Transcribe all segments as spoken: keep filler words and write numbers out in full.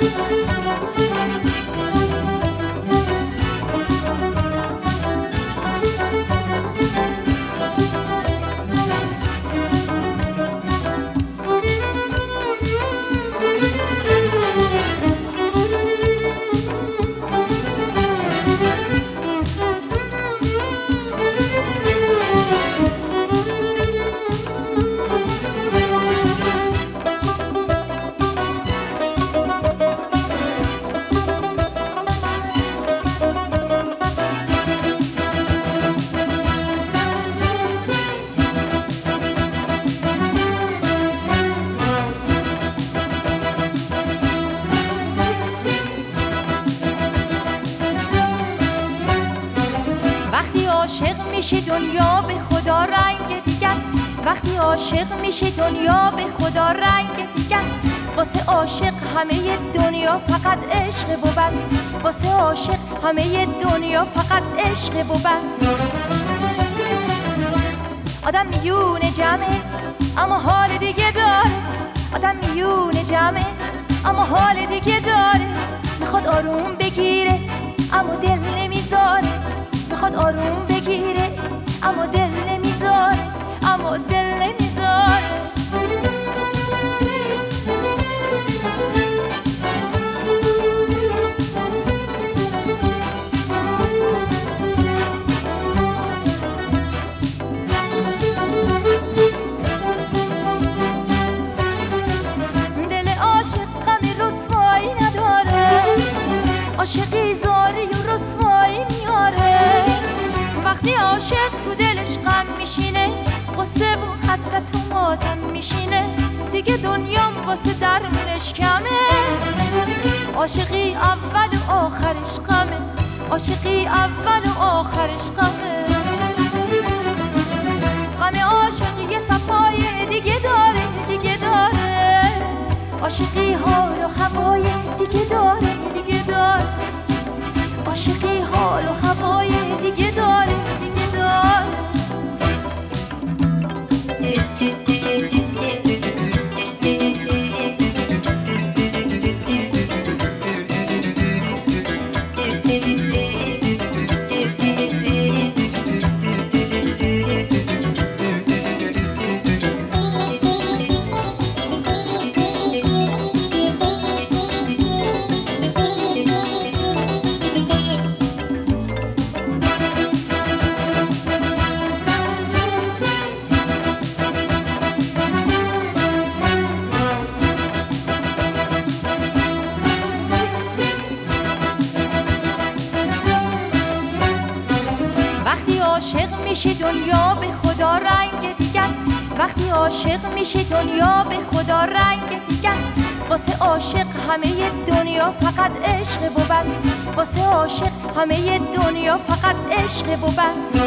عاشق میشه دنیا به خدا رنگ دیگه است. وقتی عاشق میشه دنیا به خدا رنگ دیگه است. واسه عاشق همه دنیا فقط عشق و بس. واسه عاشق همه دنیا فقط عشق و بس. آدم میونه جمعه اما حال دیگه داره. آدم میونه جمعه اما حال دیگه داره. میخواد آروم بگیره اما دل نمیذاره. میخواد آروم بگیره اما دل نمیذاره. اما دل نمیذاره. دل عاشق غم رسوایی نداره. عاشقی زاری و رسوایی میاره. وقتی عاشق تو دلش غم میشینه، غصه و حسرت و ماتم میشینه. دیگه دنیام واسه درمونش کمه. عاشقی اول و آخرش غمه. عاشقی اول و آخرش غمه. غم عاشق یه صفای دیگه داره دیگه داره. عاشقی حال و هوای دیگه داره دیگه داره. عاشقی حال و هوای دیگه داره دیگه داره. وقتی عاشق میشه دنیا به خدا رنگ دیگه است. وقتی عاشق میشه دنیا به خدا رنگ دیگه است. واسه عاشق همه دنیا فقط عشق و بس. واسه عاشق همه دنیا فقط عشق و بس.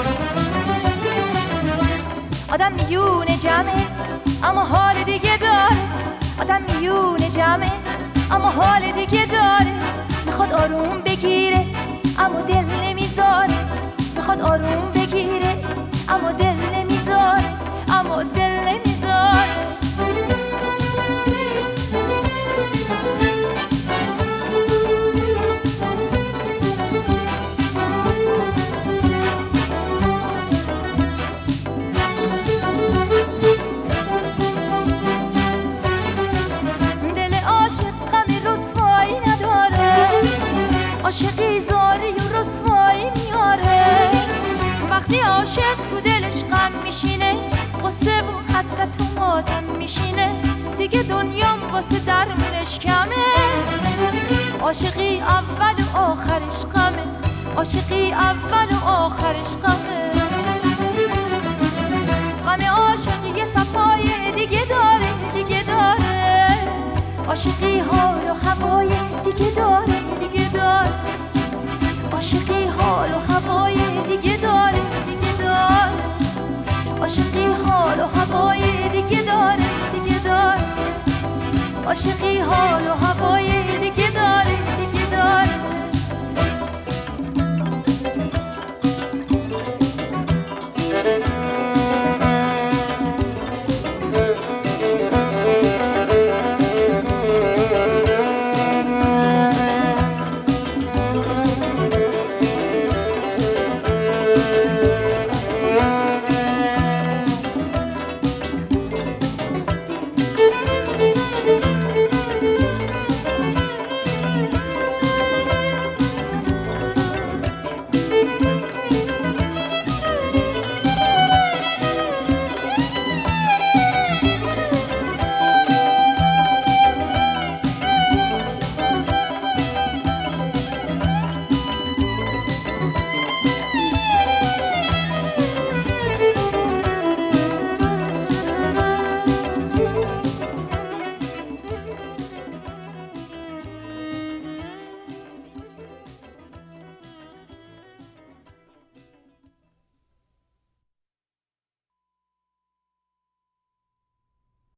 آدم میونه جمعه اما حال دیگه داره. آدم میونه جمعه اما حال دیگه داره. میخواد آروم بگیره اما دل نمیذاره. میخواد آروم بگیره اما دل نمیذاره. اما دل نمیذاره. دل عاشق غم رسوایی نداره. عاشقی زاری و رسوایی میاره. وقتی عاشق تو دلش غم میشینه، غصه و حسرت و ماتم میشینه. دیگه دنیام واسه درمونش کمه. عاشقی اول و آخرش غمه. عاشقی اول و آخرش غمه. غم عاشق یه صفای دیگه داره دیگه داره. عاشقی حال و هوای دیگه داره دیگه داره. عاشقی حال و هوای دیگه داره دیگه داره. عاشقی حال و هوای دیگه داره دیگه داره. عاشقی حال و